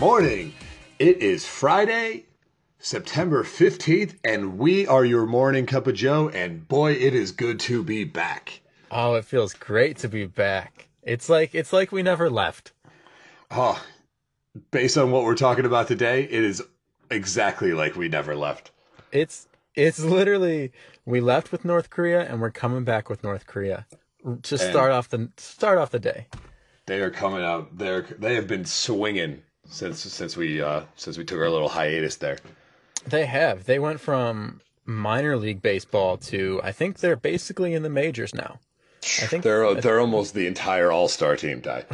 morning. It is Friday, September 15th, and we are your morning cup of Joe, and boy, it is good to be back. Oh, it feels great to be back. It's like we never left. Oh, based on what we're talking about today, it is exactly like we never left. It's literally we left with North Korea and we're coming back with North Korea to And start off the day. they are coming out. They have been swinging since we took our little hiatus there. They have. They went from minor league baseball to I think they're basically in the majors now. I think They're almost the entire All-Star team, Ty.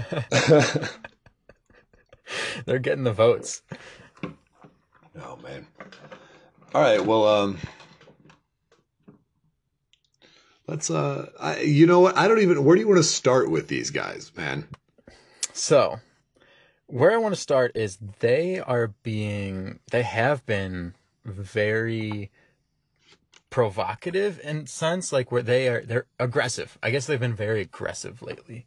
they're getting the votes. Oh man. All right, well, let's you know what? I don't even. Where do you want to start with these guys, man? So, where I want to start is they have been very provocative in sense, like where they're aggressive. I guess they've been very aggressive lately.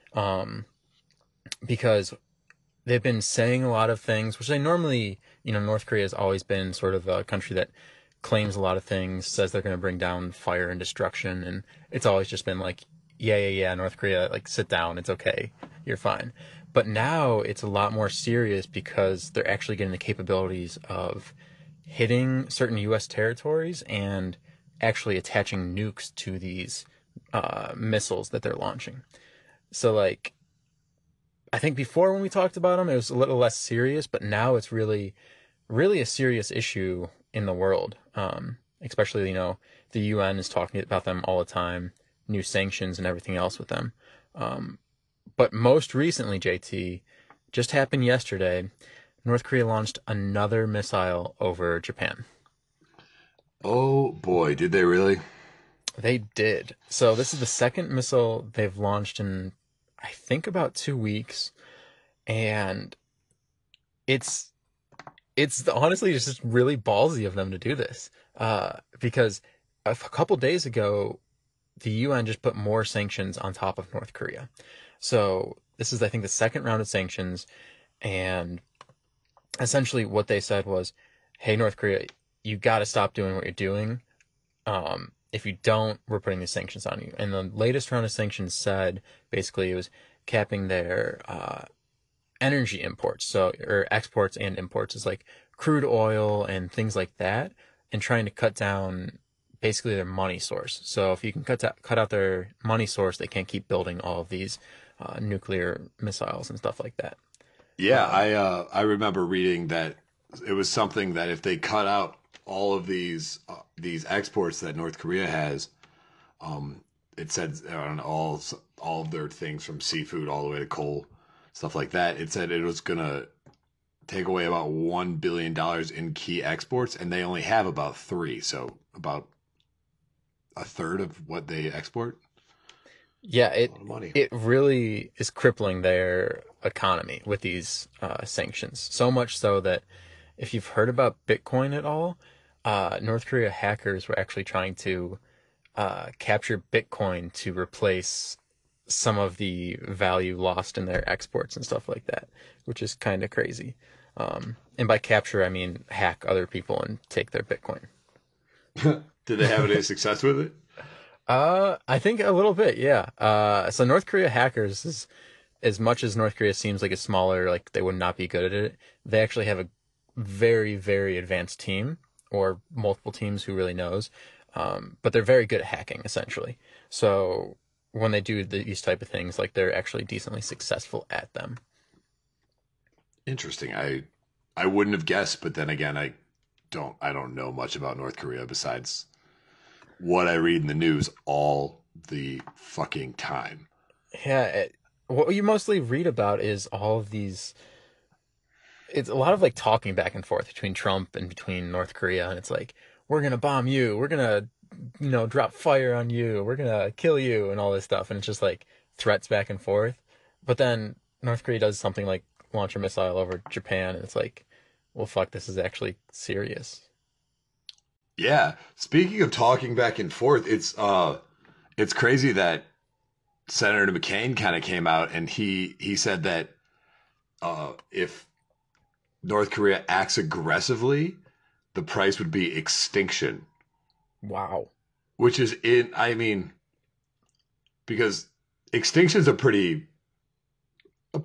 Because they've been saying a lot of things, which they normally, North Korea has always been sort of a country that claims a lot of things, says they're going to bring down fire and destruction, and it's always just been like, yeah, North Korea, like, sit down, it's okay, you're fine. But now it's a lot more serious because they're actually getting the capabilities of hitting certain U.S. territories and actually attaching nukes to these missiles that they're launching. So, like, I think before when we talked about them, it was a little less serious, but now it's really, really a serious issue in the world. Especially, the UN is talking about them all the time, new sanctions and everything else with them. But most recently, JT, just happened yesterday, North Korea launched another missile over Japan. Oh boy, did they really? They did. So this is the second missile they've launched in, I think, about 2 weeks. And it's honestly just really ballsy of them to do this, because a couple days ago the UN just put more sanctions on top of North Korea. So this is, I think, the second round of sanctions, and essentially what they said was, "Hey, North Korea, you got to stop doing what you're doing. If you don't, we're putting these sanctions on you." And the latest round of sanctions said basically it was capping their energy imports, or exports and imports, is like crude oil and things like that, and trying to cut down basically their money source. So if you can cut out their money source, they can't keep building all of these nuclear missiles and stuff like that. Yeah, I remember reading that it was something that if they cut out all of these exports that North Korea has, it said on all of their things from seafood all the way to coal, stuff like that. It said it was gonna take away about $1 billion in key exports, and they only have about three, so about a third of what they export. Yeah, That's a lot of money. it really is crippling their economy with these sanctions. So much so that if you've heard about Bitcoin at all, North Korea hackers were actually trying to capture Bitcoin to replace some of the value lost in their exports and stuff like that, which is kind of crazy. And by capture, I mean hack other people and take their Bitcoin. Did they have any success with it? I think a little bit, yeah. So North Korea hackers is, as much as North Korea seems like a smaller, like they would not be good at it, they actually have a very, very advanced team, or multiple teams, who really knows. But they're very good at hacking, essentially. So when they do these type of things, like, they're actually decently successful at them. Interesting. I wouldn't have guessed, but then again, I don't know much about North Korea besides what I read in the news all the fucking time. Yeah, what you mostly read about is all of these. It's a lot of, like, talking back and forth between Trump and between North Korea, and it's like, we're gonna bomb you, we're gonna, drop fire on you, we're gonna kill you, and all this stuff, and it's just like threats back and forth. But then North Korea does something like launch a missile over Japan, and it's like, well, fuck, this is actually serious. Yeah. Speaking of talking back and forth, it's crazy that Senator McCain kind of came out and he said that if North Korea acts aggressively, the price would be extinction, Wow. which is I mean, because extinction's a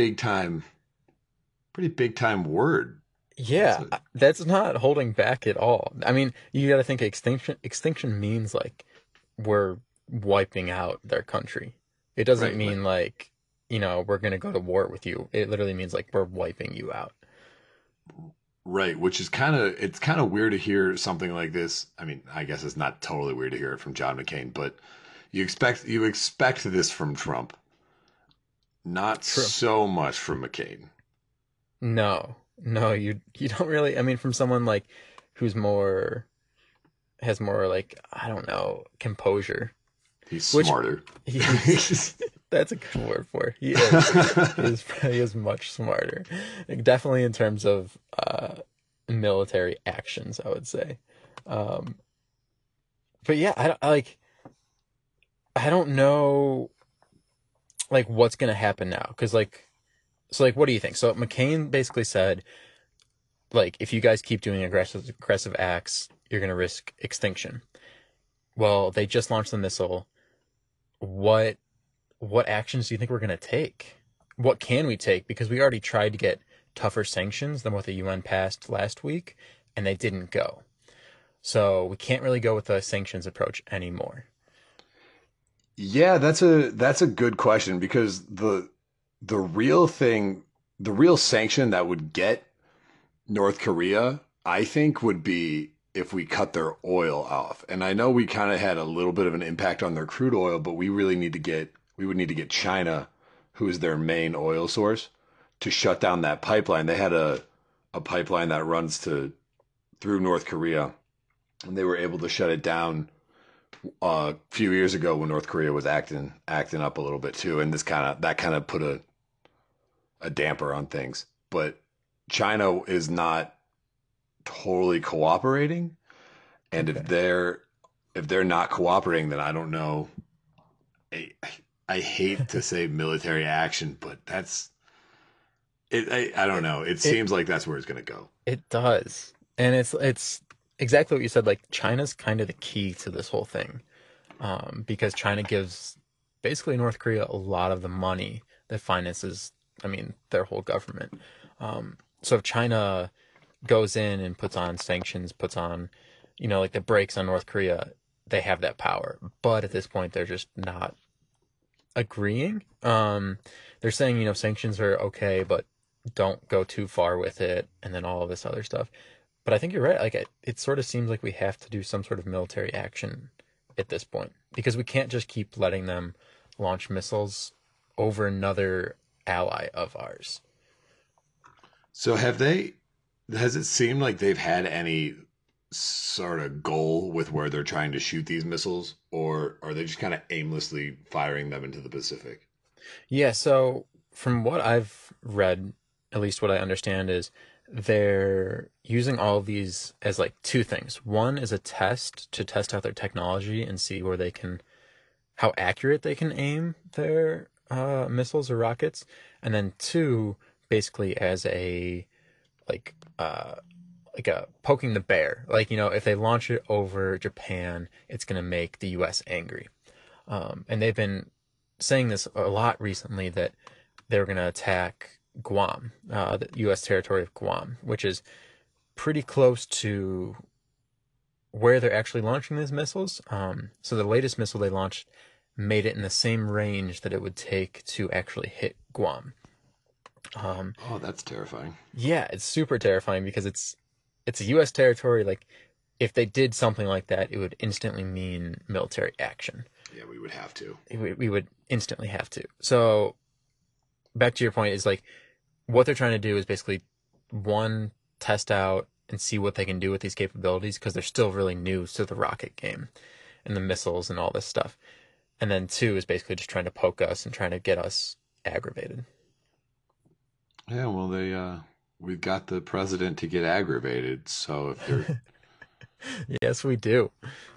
pretty big time word. That's Yeah, a that's not holding back at all. I mean, you got to think extinction means like we're wiping out their country. It doesn't right, mean like, we're gonna go to war with you. It literally means like we're wiping you out. right, which is it's kind of weird to hear something like this. I mean, I guess it's not totally weird to hear it from John McCain, but you expect this from Trump, not True. so much from McCain. No, no, you don't really. I mean, from someone like who's more has more like I don't know composure, He's which smarter. he's that's a good word for it. He is much smarter, like, definitely in terms of military actions, I would say. Um, but yeah, I don't know like what's gonna happen now because like what do you think? So McCain basically said like if you guys keep doing aggressive acts, you're gonna risk extinction. Well, they just launched the missile. What what actions do you think we're gonna take? What can we take? Because we already tried to get tougher sanctions than what the UN passed last week, and they didn't go. So we can't really go with the sanctions approach anymore. Yeah, that's a good question because the real thing, the real sanction that would get North Korea, I think, would be if we cut their oil off. And I know we kind of had a little bit of an impact on their crude oil, but we would need to get China, who is their main oil source, to shut down that pipeline. They had a pipeline that runs to through North Korea, and they were able to shut it down a few years ago when North Korea was acting up a little bit too, and that kind of put a damper on things. But China is not totally cooperating, and Okay. if they're not cooperating, then I don't know. I, I hate to say military action, but that's it. I don't It know. It it seems like that's where it's going to go. it does. And it's exactly what you said, like China's kind of the key to this whole thing. Because China gives basically North Korea a lot of the money that finances, I mean, their whole government. So if China goes in and puts on sanctions, puts on, like the brakes on North Korea, they have that power. But at this point, they're just not agreeing. They're saying, sanctions are okay, but don't go too far with it, and then all of this other stuff. But I think you're right. Like it sort of seems like we have to do some sort of military action at this point because we can't just keep letting them launch missiles over another ally of ours. So has it seemed like they've had any sort of goal with where they're trying to shoot these missiles, or are they just kind of aimlessly firing them into the Pacific? Yeah, so from what I've read, at least what I understand is they're using all of these as like two things. One is a test to test out their technology and see where they can how accurate they can aim their missiles or rockets, and then two, basically as a like uh like a poking the bear. Like if they launch it over Japan, it's gonna make the U.S. angry. And they've been saying this a lot recently that they're gonna attack Guam, the U.S. territory of Guam, which is pretty close to where they're actually launching these missiles. So the latest missile they launched made it in the same range that it would take to actually hit Guam. Um, Oh, that's terrifying. yeah, it's super terrifying because it's a U.S. territory. Like if they did something like that, it would instantly mean military action. Yeah, we would have to. We would instantly have to. So back to your point is like what they're trying to do is basically one test out and see what they can do with these capabilities because they're still really new to the rocket game and the missiles and all this stuff. And then two is basically just trying to poke us and trying to get us aggravated. Yeah, well, we've got the president to get aggravated. So if they're Yes, we do.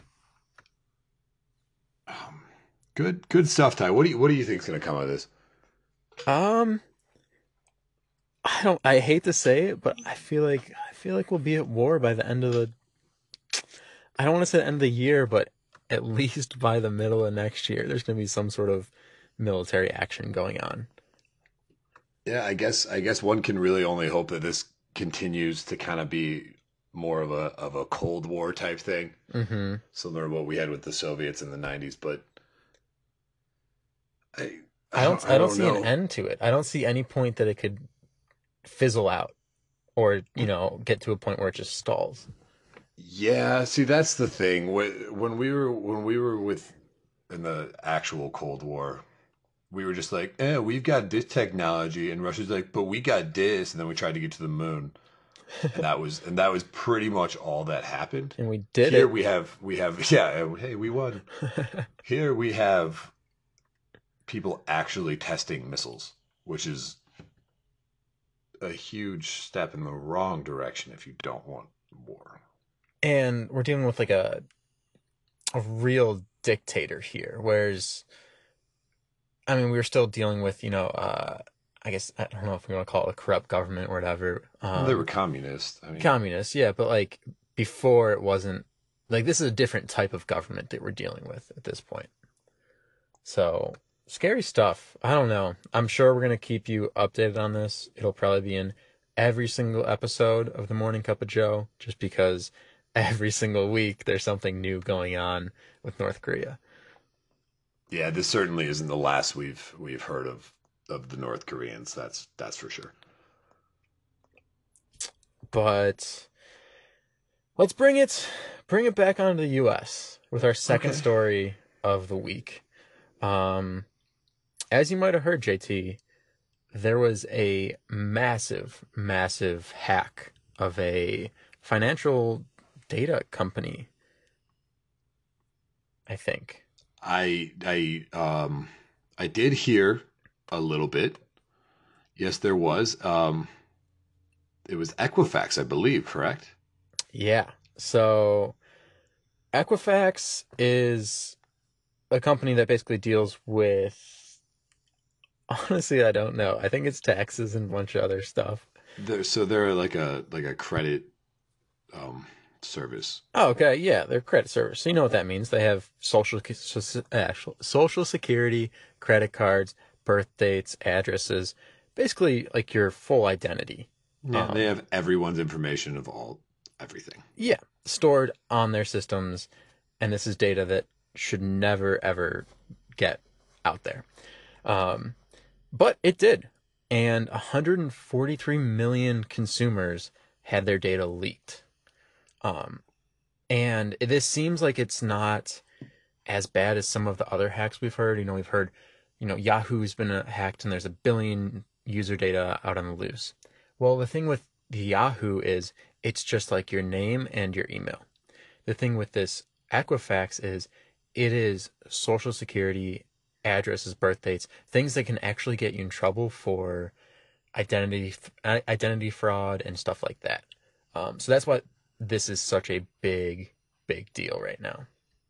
um, good stuff, Ty. What do you think is going to come out of this? Um, I hate to say it, but I feel like we'll be at war by the end of the I don't want to say the end of the year, but at least by the middle of next year, there's going to be some sort of military action going on. Yeah, I guess one can really only hope that this continues to kind of be more of a Cold War type thing, Hmm. similar to what we had with the Soviets in the 90s, but I I I don't don't I I don't don't see an know. end to it. I don't see any point that it could fizzle out or, get to a point where it just stalls. Yeah, see that's the thing. When we were with in the actual Cold War, we were just like, we've got this technology, and Russia's like, but we got this, and then we tried to get to the moon, and that was pretty much all that happened. And we did Here it. we have yeah, hey, we won. Here we have people actually testing missiles, which is a huge step in the wrong direction if you don't want war. And we're dealing with like a real dictator here, whereas I mean, we were still dealing with, I guess I don't know if we want to call it a corrupt government or whatever. Well, they were communists. I mean, Communist, yeah, but like before it wasn't like this is a different type of government that we're dealing with at this point. So scary stuff. I don't know. I'm sure we're gonna keep you updated on this. It'll probably be in every single episode of the Morning Cup of Joe, just because every single week there's something new going on with North Korea. yeah, this certainly isn't the last we've heard of the North Koreans. That's for sure. But let's bring it back onto the US with our second Okay. story of the week. Um, as you might have heard, JT, there was a massive, massive hack of a financial data company, I think. I did hear a little bit. Yes, there was. It was Equifax, I believe, correct? Yeah. So Equifax is a company that basically deals with, honestly, I don't know. I think it's taxes and a bunch of other stuff. They're like a credit um service. Oh, okay. Yeah, they're credit service. So you know what that means. They have social security, credit cards, birth dates, addresses, basically like your full identity. Yeah, they Um, have everyone's information of all everything. yeah, stored on their systems, and this is data that should never ever get out there. Um, but it did, and 143 million consumers had their data leaked. Um, and this seems like it's not as bad as some of the other hacks we've heard. We've heard, Yahoo's been hacked and there's a billion user data out on the loose. Well, the thing with the Yahoo is it's just like your name and your email. The thing with this Equifax is it is social security, addresses, birth dates, things that can actually get you in trouble for identity fraud and stuff like that. So that's why this is such a big, big deal right now.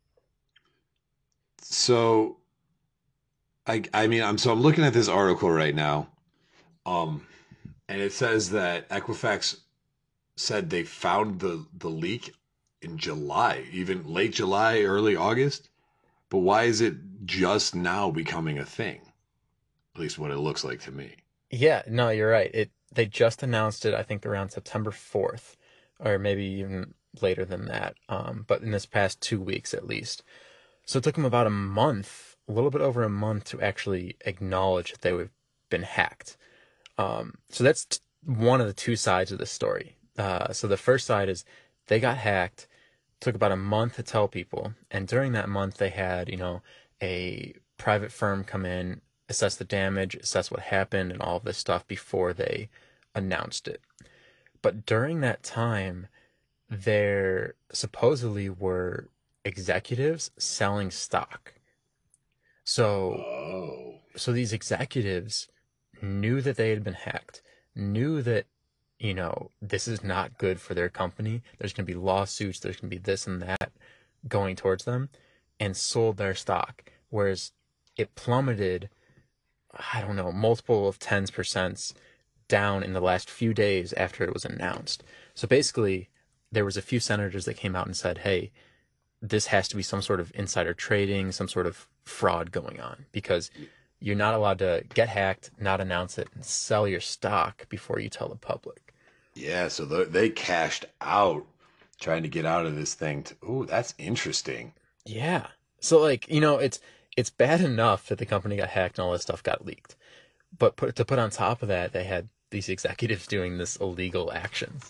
So I mean I'm looking at this article right now. Um and it says that Equifax said they found the leak in July, even late July, early August. But why is it just now becoming a thing? At least what it looks like to me. Yeah, no, you're right. They just announced it, I think, around September 4th, or maybe even later than that. But in this past 2 weeks at least. So it took them about a month, a little bit over a month, to actually acknowledge that they've been hacked. So that's one of the two sides of the story. So the first side is they got hacked, took about a month to tell people, and during that month they had, a private firm come in, assess the damage, assess what happened, and all of this stuff before they announced it. But during that time, there supposedly were executives selling stock. So Oh. so these executives knew that they had been hacked, knew that, this is not good for their company. There's going to be lawsuits, there's going to be this and that going towards them, and sold their stock. Whereas it plummeted, I don't know, multiple of tens percents down in the last few days after it was announced. So basically, there was a few senators that came out and said, hey, this has to be some sort of insider trading, some sort of fraud going on, because you're not allowed to get hacked, not announce it, and sell your stock before you tell the public. Yeah, so they cashed out trying to get out of this thing. Ooh, that's interesting. Yeah. So like, it's bad enough that the company got hacked and all this stuff got leaked. But to put on top of that, they had these executives doing this illegal actions.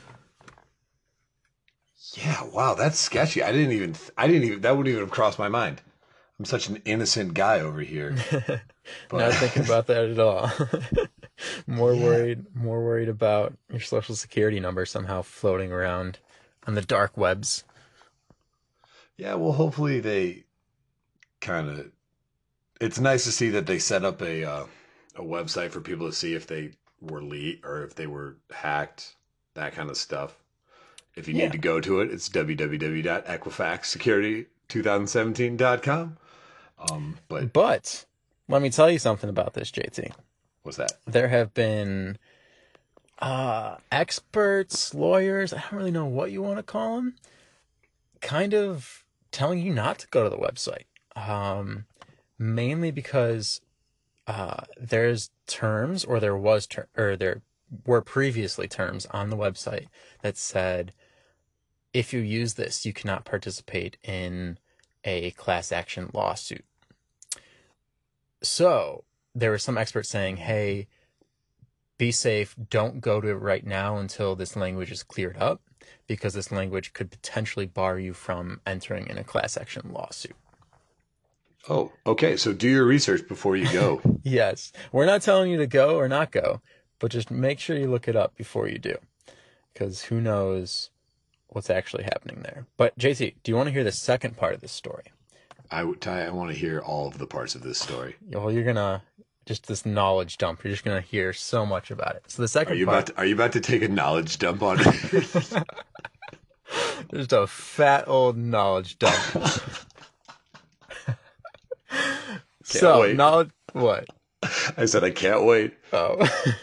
Yeah, wow, that's sketchy. I didn't even, that wouldn't even have crossed my mind. I'm such an innocent guy over here. Not But thinking about that at all. yeah, More worried about your social security number somehow floating around on the dark webs. yeah, well, hopefully they kind of, it's nice to see that they set up a website for people to see if they were leaked or if they were hacked, that kind of stuff. If you need Yeah. to go to it, it's www.equifaxsecurity2017.com. But But let me tell you something about this, JT. what's that? There have been experts, lawyers, I don't really know what you want to call them, kind of telling you not to go to the website. Mainly because there's terms, or there were previously terms on the website that said if you use this, you cannot participate in a class action lawsuit. So there were some experts saying, hey, be safe, don't go to it right now until this language is cleared up, because this language could potentially bar you from entering in a class action lawsuit. Oh, okay. So do your research before you go. Yes, we're not telling you to go or not go, but just make sure you look it up before you do, because who knows what's actually happening there. But JT, do you want to hear the second part of this story? I want to hear all of the parts of this story. Well, you're gonna just this knowledge dump. You're just gonna hear so much about it. So the second part, Are you about to take a knowledge dump on it? just a fat old knowledge dump. Can't wait. Knowledge what? I said I can't wait. Oh.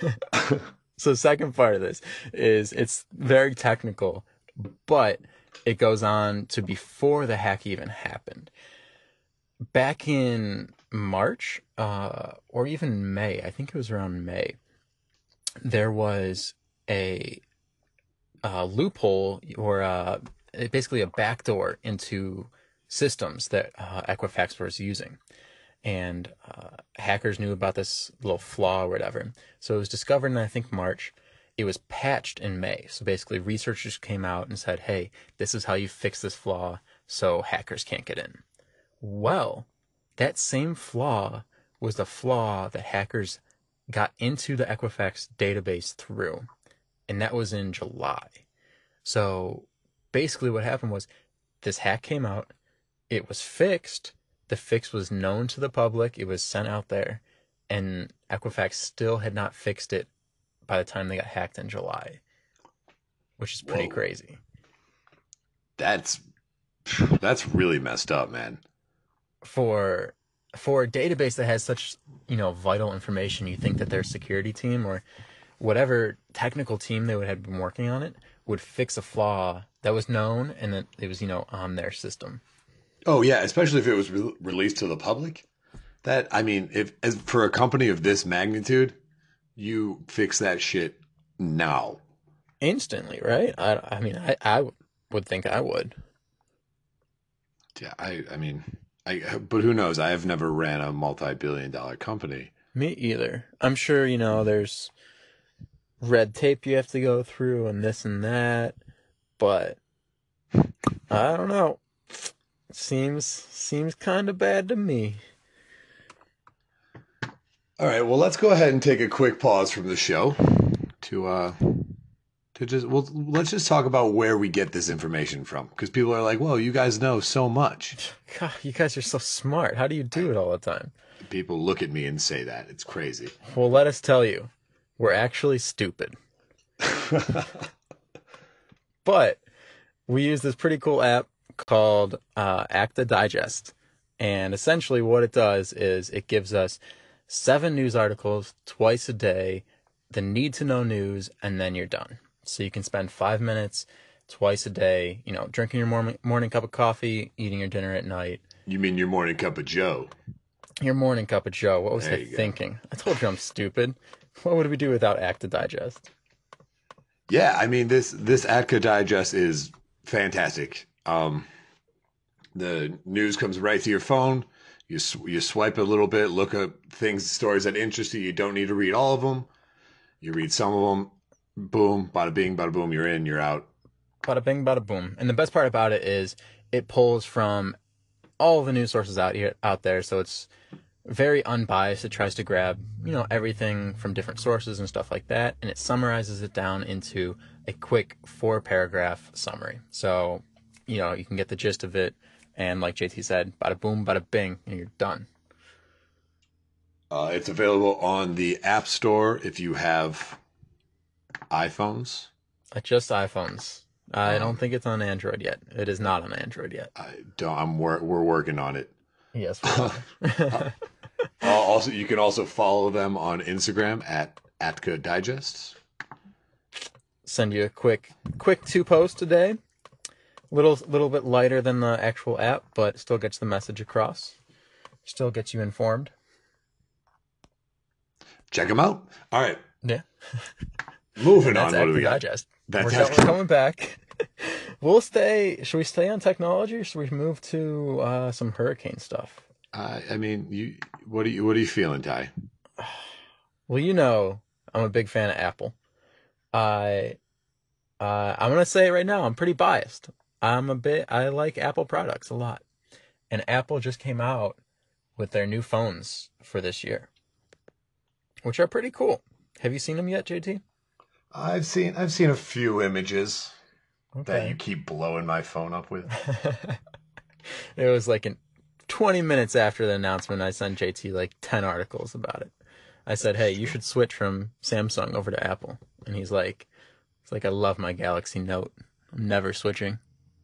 So the second part of this is it's very technical, but it goes on to before the hack even happened. Back in March, or even May, I think it was around May, there was a, loophole, or basically a backdoor into systems that Equifax was using. And hackers knew about this little flaw or whatever. So it was discovered in, I think, March. It was patched in May. So basically, researchers came out and said, hey, this is how you fix this flaw so hackers can't get in. Well, that same flaw was the flaw that hackers got into the Equifax database through, and that was in July. So basically what happened was this hack came out, it was fixed, the fix was known to the public, it was sent out there, and Equifax still had not fixed it by the time they got hacked in July, which is pretty Whoa, crazy. that's that's really messed up, man. For a database that has such, vital information, you think that their security team or whatever technical team they would have been working on it would fix a flaw that was known and that it was, on their system. Oh yeah, especially if it was released to the public. That I mean, if as for a company of this magnitude, you fix that shit now. Instantly, right? I mean, I would think I would. Yeah, I mean, but who knows? I have never ran a multi-billion-dollar company. Me either. I'm sure, there's red tape you have to go through and this and that, but I don't know. Seems kind of bad to me. All right, well, let's go ahead and take a quick pause from the show to just let's just talk about where we get this information from because people are like, "Whoa, you guys know so much." God, you guys are so smart. How do you do it all the time? People look at me and say that. It's crazy. Well, let us tell you, we're actually stupid. But we use this pretty cool app called Acta Digest. And essentially what it does is it gives us 7 news articles twice a day the need to know news, and then you're done. So you can spend 5 minutes twice a day, drinking your morning cup of coffee, eating your dinner at night. You mean your morning cup of Joe? Your morning cup of Joe. What was There I you go. thinking? I told you I'm stupid. What would we do without Acta Digest? Yeah, I mean this Atka Digest is fantastic. The news comes right to your phone. You swipe a little bit, look up things, stories that interest you. You don't need to read all of them. You read some of them. Boom, bada bing, bada boom. You're in, you're out. Bada bing, bada boom. And the best part about it is it pulls from all the news sources out there, so it's very unbiased. It tries to grab, everything from different sources and stuff like that, and it summarizes it down into a quick 4-paragraph summary. So, you can get the gist of it, and like JT said, bada boom, bada bing, and you're done. It's available on the App Store if you have iPhones. Just iPhones. I don't Um, think it's on Android yet. It is not on Android yet. I don't. We're working on it. Yes, we are. Also, you can also follow them on Instagram at Atka Digest. Send you a quick 2 posts a day. Little bit lighter than the actual app, but still gets the message across. Still gets you informed. Check them out. All right, Yeah. moving That's on. What do we Active got? Digest. That's We're coming back. Should we stay on technology, or should we move to some hurricane stuff? I mean, you. What are you feeling, Ty? Well, I'm a big fan of Apple. I I'm gonna say right now, I'm pretty biased. I like Apple products a lot. And Apple just came out with their new phones for this year, which are pretty cool. Have you seen them yet, JT? I've seen a few images that you Okay. keep blowing my phone up with. It was like 20 minutes after the announcement, I sent JT like 10 articles about it. I said, It's "Hey, you true. should switch from Samsung over to Apple." And it's like I love my Galaxy Note. I'm never switching.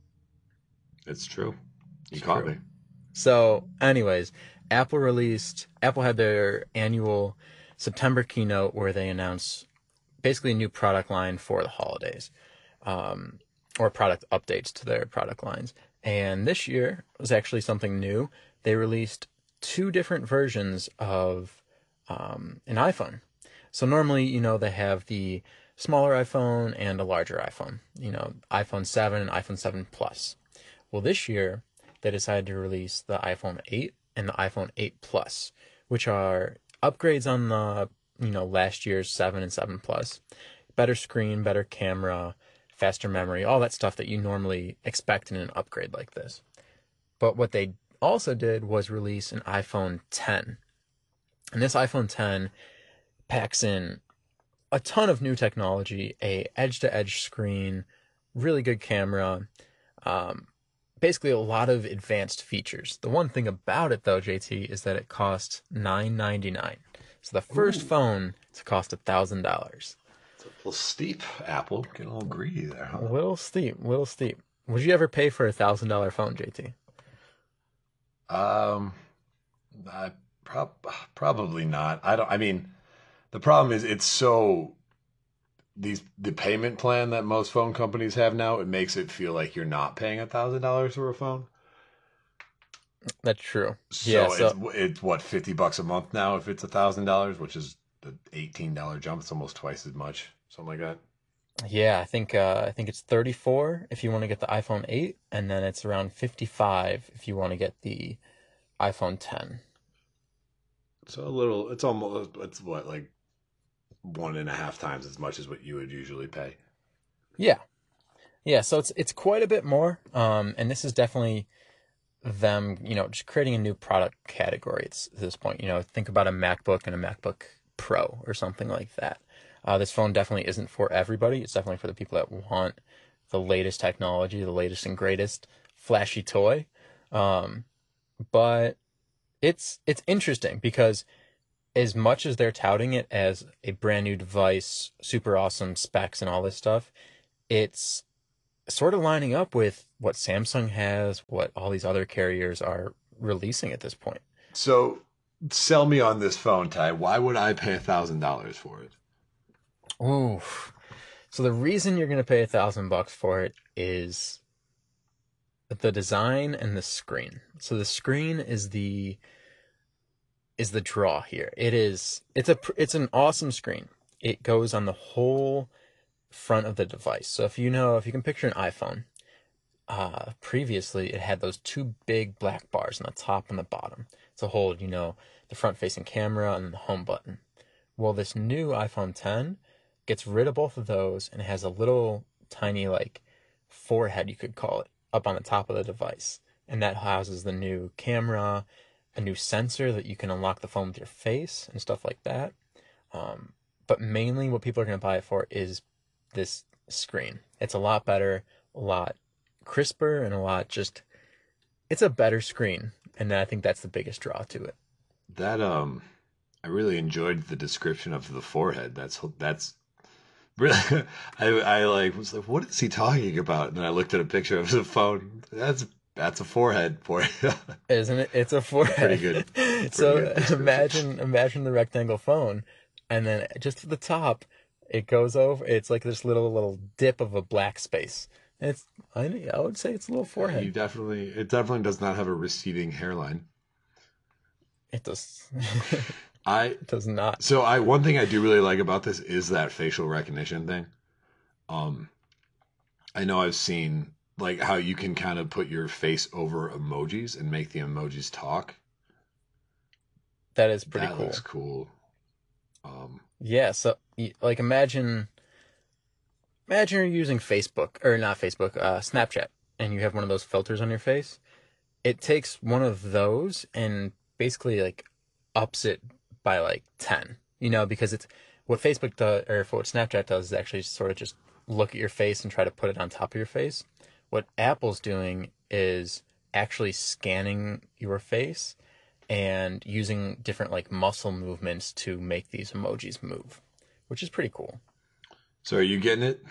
It's true. You It's caught true. me. So, anyways, Apple had their annual September keynote where they announced basically a new product line for the holidays, um, or product updates to their product lines. And this year was actually something new. They released 2 different versions of an iPhone. So normally, they have the smaller iPhone and a larger iPhone, iPhone 7 and iPhone 7 Plus. Well, this year they decided to release the iPhone 8 and the iPhone 8 Plus, which are upgrades on the, last year's 7 and 7 Plus. Better screen, better camera, faster memory, all that stuff that you normally expect in an upgrade like this. But what they also did was release an iPhone 10. And this iPhone 10 packs in a ton of new technology, a edge-to-edge screen, really good camera, um, basically a lot of advanced features. The one thing about it though, JT, is that it costs $999. So the first Ooh, phone to cost $1,000. it's a little steep, Apple. Getting a little greedy there, A huh? little steep, little steep. Would you ever pay for $1,000 phone, JT? Um, I probably not. I don't. I mean, the problem is it's so the payment plan that most phone companies have now. It makes it feel like you're not paying $1,000 for a phone. That's true. Yeah, So it's so it's what $50 a month now if it's $1,000, which is the $18 jump. It's almost twice as much, something like that. yeah, I think it's 34 if you want to get the iPhone 8, and then it's around 55 if you want to get the iPhone 10. So a little. It's almost. It's what, like one and a half times as much as what you would usually pay. Yeah. Yeah, so it's quite a bit more. And this is definitely them, just creating a new product category at this point. Think about a MacBook and a MacBook Pro or something like that. This phone definitely isn't for everybody. It's definitely for the people that want the latest technology, the latest and greatest flashy toy. Um, but it's interesting because as much as they're touting it as a brand new device, super awesome specs and all this stuff, it's sort of lining up with what Samsung has, what all these other carriers are releasing at this point. So sell me on this phone, Ty. Why would I pay $1,000 for it? Oof. So the reason you're gonna pay $1,000 for it is the design and the screen. So the screen is the draw here. It's an awesome screen. It goes on the whole front of the device. So if you can picture an iPhone, previously it had those two big black bars on the top and the bottom to hold, the front facing camera and the home button. Well, this new iPhone 10 gets rid of both of those and has a little tiny, like, forehead, you could call it, up on the top of the device. And that houses the new camera, a new sensor that you can unlock the phone with your face and stuff like that. But mainly what people are going to buy it for is this screen. It's a lot better, a lot crisper, and it's a better screen. And I think that's the biggest draw to it. That I really enjoyed the description of the forehead. That's really I like was like, what is he talking about? And then I looked at a picture of the phone. That's a forehead for you. Isn't it? It's a Pretty forehead. good. Pretty So good description. imagine the rectangle phone, and then just at the top, it goes over. It's like this little dip of a black space. And I would say it's a little Yeah, forehead. it definitely does not have a receding hairline. It does. I It does not. I one thing I do really like about this is that facial recognition thing. Um, I know I've seen like how you can kind of put your face over emojis and make the emojis talk. That is pretty That looks cool. cool. Um, Yeah. So like imagine you're using Facebook or not Facebook, Snapchat, and you have one of those filters on your face. It takes one of those and basically like ups it by like 10, because it's what Facebook does, or what Snapchat does is actually sort of just look at your face and try to put it on top of your face. What Apple's doing is actually scanning your face and using different like muscle movements to make these emojis move, which is pretty cool. so are you getting it?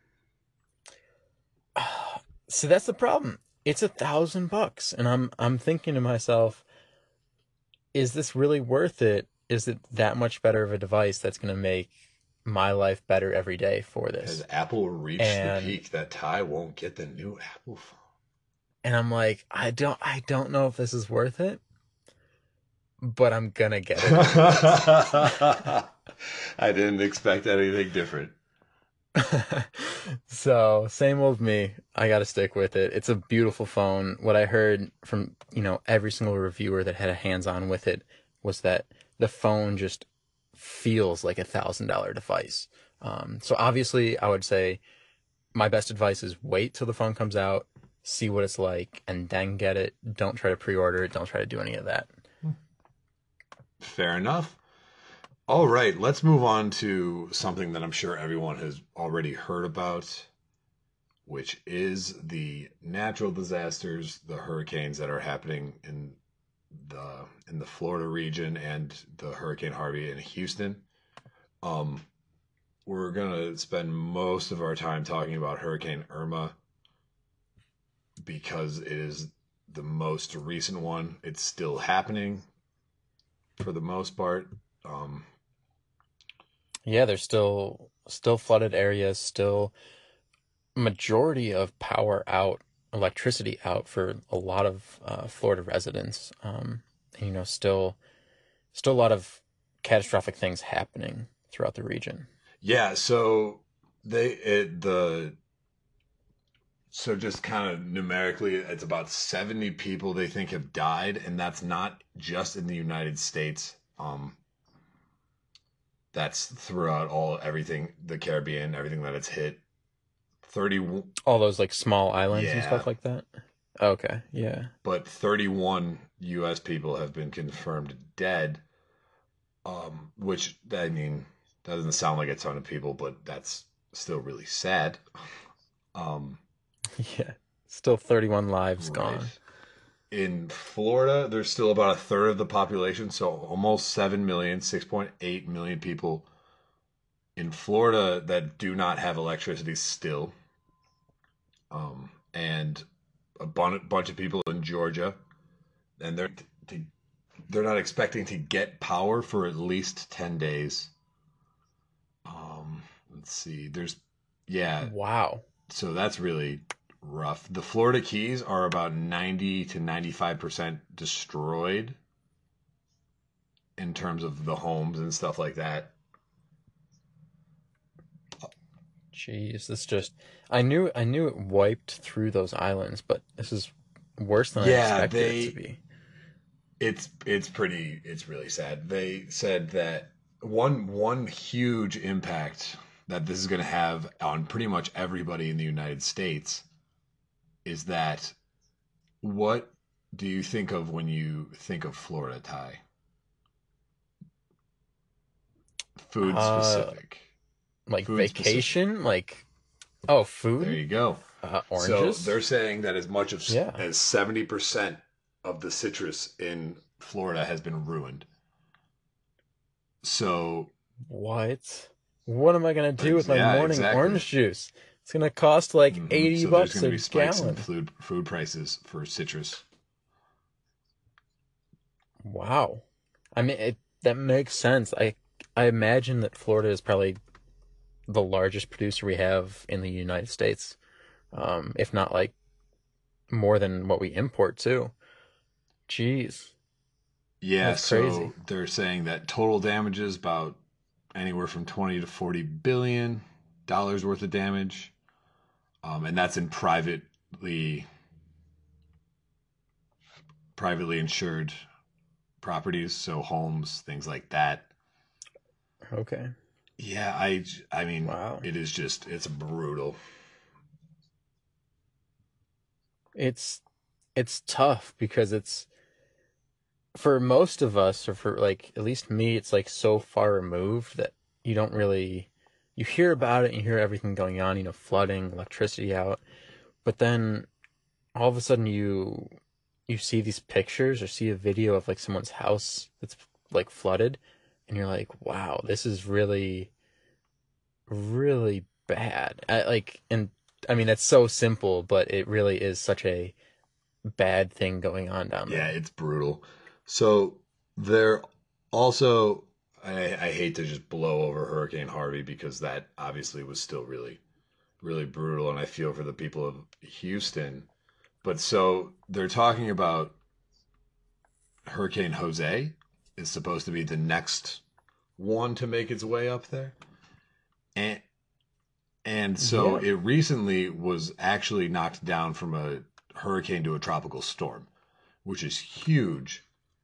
So that's the problem. It's $1,000, and I'm thinking to myself, is this really worth it? Is it that much better of a device that's going to make my life better every day for Has this? Apple reached the And peak that Ty won't get the new Apple phone? and I'm like, I don't know if this is worth it, but I'm gonna get it anyways. I didn't expect anything different. So, same old me. I got to stick with it. It's a beautiful phone. What I heard from, every single reviewer that had a hands-on with it was that the phone just feels like $1,000 device. So obviously, I would say my best advice is wait till the phone comes out, see what it's like, and then get it. Don't try to pre-order it. Don't try to do any of that. Fair enough. All right, let's move on to something that I'm sure everyone has already heard about, which is the natural disasters, the hurricanes that are happening in the Florida region and the Hurricane Harvey in Houston. Um, we're gonna spend most of our time talking about Hurricane Irma because it is the most recent one. It's still happening for the most part. Um, Yeah, there's still flooded areas, still majority of power out, electricity out for a lot of Florida residents. And, still a lot of catastrophic things happening throughout the region. yeah, so they it the so just kind of numerically, it's about 70 people they think have died, and that's not just in the United States. That's throughout everything, the Caribbean, everything that it's hit. 30, All those like small islands and yeah, stuff like that. Okay, yeah. but 31 U.S. people have been confirmed dead. Which I mean, that doesn't sound like a ton of people, but that's still really sad. Um, Yeah. Still 31 lives right. gone. In Florida, there's still about a third of the population, so almost 7 million, 6.8 million people in Florida that do not have electricity still. And a bunch of people in Georgia, and they're not expecting to get power for at least 10 days. Um, let's see. Yeah, Wow. so that's really rough. The Florida Keys are about 90 to 95% destroyed in terms of the homes and stuff like that. Jeez, this just I knew it wiped through those islands, but this is worse than I Yeah, expected it to be. it's really sad. They said that one huge impact that this is going to have on pretty much everybody in the United States is that what do you think of when you think of Florida, Ty? Food Uh specific. like Food specific. vacation, like oh, There food, you go. So they're oranges. saying that as much Yeah. as 70% of the citrus in Florida has been ruined. So, What? What am I gonna do with my yeah, morning exactly. orange juice? It's gonna cost like eighty So there's bucks going to a be spikes in gallon. food prices for citrus. Wow. I mean, that makes sense. I imagine that Florida is probably the largest producer we have in the United States, if not like more than what we import too. Jeez, Yeah, that's crazy. so they're saying that total damages about anywhere from 20 to 40 billion dollars worth of damage. And that's in privately insured properties, so homes, things like that. Okay. Yeah, I mean, Wow. it's brutal. It's it's tough because it's for most of us, or for like at least me, it's like so far removed that you don't really you hear about it and you hear everything going on, flooding, electricity out, but then all of a sudden you see these pictures or see a video of like someone's house that's like flooded, and you're like, wow, this is really really bad. And I mean, that's so simple, but it really is such a bad thing going on down Yeah, there. it's brutal. So they're also, I hate to just blow over Hurricane Harvey because that obviously was still really, really brutal, and I feel for the people of Houston. But so they're talking about Hurricane Jose is supposed to be the next one to make its way up there. And so Yeah, it recently was actually knocked down from a hurricane to a tropical storm, which is huge.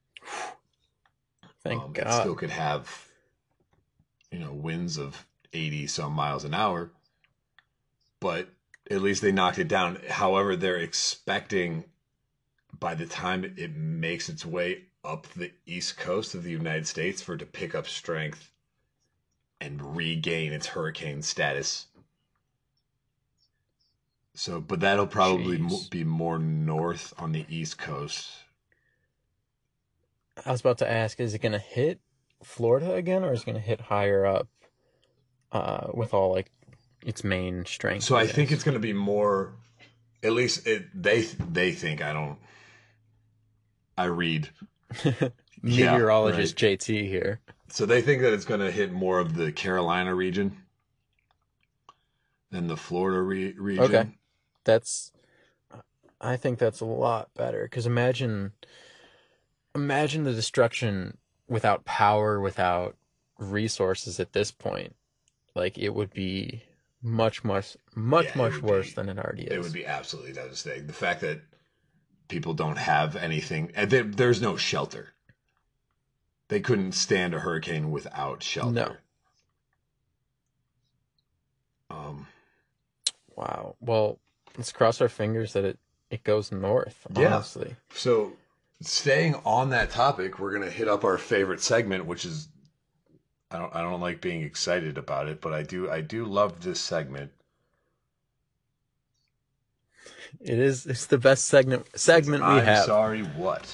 thank It still God. could have, winds of 80 some miles an hour, but at least they knocked it down. However, they're expecting by the time it makes its way up the east coast of the United States for it to pick up strength and regain its hurricane status. So, but that'll probably Jeez. be more north on the east coast. I was about to ask, is it gonna hit Florida again, or is it gonna hit higher up, with all like its main strength, So I I think guess? it's going to be more. At least they think. I don't. I read. Yeah, right. Meteorologist JT here. So they think that it's going to hit more of the Carolina region than the Florida Okay, region. that's I think that's a lot better because imagine the destruction without power, without resources at this point. Like it would be much, much, much, Yeah, much worse than it already it would is. be absolutely devastating. The fact that people don't have anything, and there's no shelter. They couldn't stand a hurricane without No. shelter. Um, Wow. Well, let's cross our fingers that it goes north, yeah. honestly. So staying on that topic, we're gonna hit up our favorite segment, which is I don't like being excited about it, but I do love this segment. It's the best It's segment we I'm have, sorry what?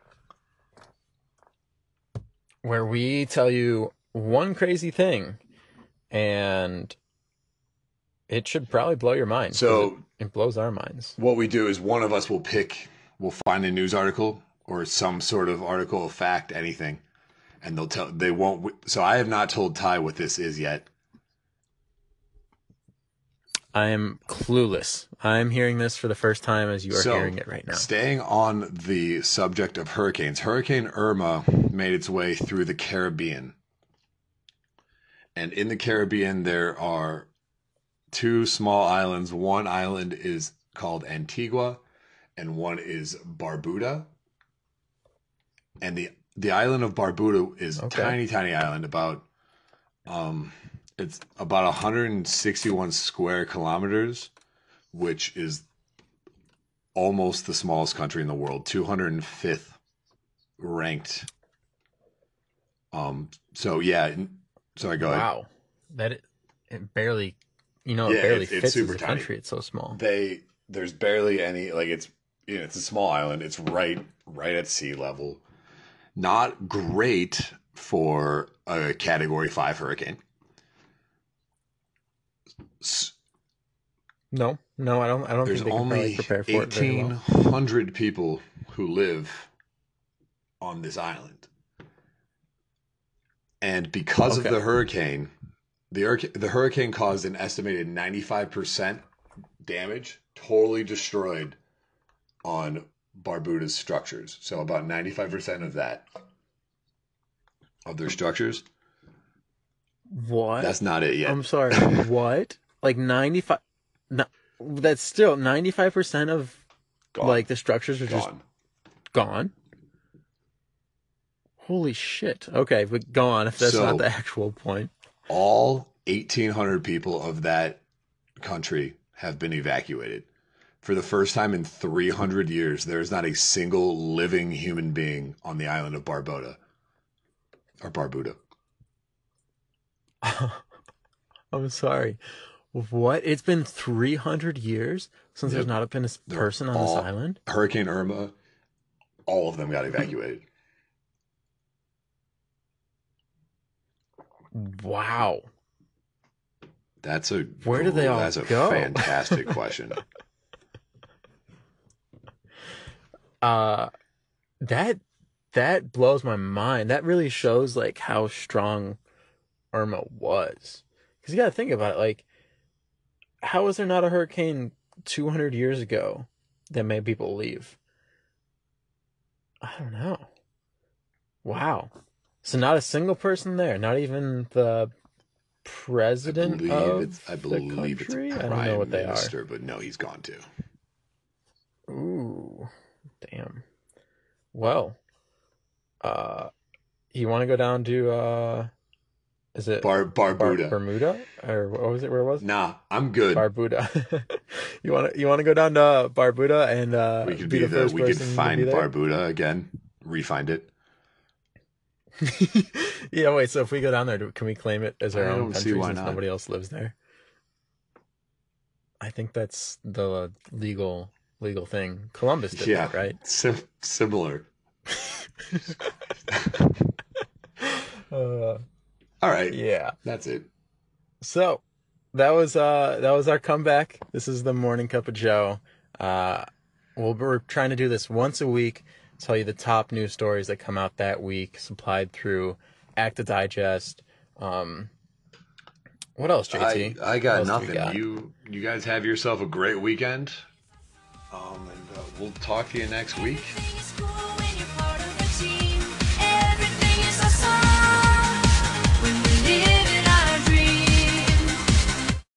where we tell you one crazy thing and it should probably blow your mind because So it blows our minds. what we do is one of us we'll find a news article or some sort of article of fact, anything, and they won't. So I have not told Ty what this is yet. I am clueless. I'm hearing this for the first time as you are So, hearing it right now. staying on the subject of hurricanes, Hurricane Irma made its way through the Caribbean. And in the Caribbean, there are two small islands. One island is called Antigua, and one is Barbuda. And the island of Barbuda is a Okay. tiny island, about um, it's about 161 square kilometers, which is almost the smallest country in the world, 205th ranked. So yeah, sorry, go ahead. Wow. It barely, it Yeah, barely it's fits as super a tiny. country. It's so small. There's barely any, like, it's a small island. It's right at sea level. Not great for a Category 5 hurricane. No, no, I don't There's think they could probably only prepare for it very well. 1,800 people who live on this island. And because of Okay. the hurricane, the hurricane caused an estimated 95% damage, totally destroyed on Barbuda's structures. So about 95% of their structures. What? That's not it yet. I'm sorry. What? Like 95? No, that's still 95% of Gone. like the structures are just Gone. gone. Holy shit. Okay, but go on if that's So- not the actual point. All 1,800 people of that country have been evacuated. For the first time in 300 years, there is not a single living human being on the island of Barbuda. Or Barbuda. I'm sorry. What? It's been 300 years since there's Yep. not been a They're person on this all- island? Hurricane Irma, all of them got evacuated. Wow. That's a Where did they all that's a go? fantastic question. That that blows my mind. That really shows like how strong Irma was. Because you got to think about it. Like, how was there not a hurricane 200 years ago that made people leave? I don't know. Wow. So not a single person there. Not even the president of I the believe country. it's I don't know what they minister, but no, he's gone too. are. Ooh, damn. Well, you want to go down to is it Barbuda. Bermuda or what was it? Where it was? Nah, I'm good. Barbuda. You want to go down to Barbuda and We could be the first we could person to find be there? Barbuda again, refind it. Yeah, wait. So if we go down there, can we claim it as our I own don't see country why since not. nobody else lives there? I think that's the legal thing. Columbus did Yeah, that, right? similar. Uh, All right, yeah. that's it. So that was our comeback. This is the Morning Cup of Joe. We're trying to do this once a week. Tell you the top news stories that come out that week, supplied through Acta Digest. What else, JT? I got What else do we nothing. got? You guys have yourself a great weekend. And we'll talk to you next week.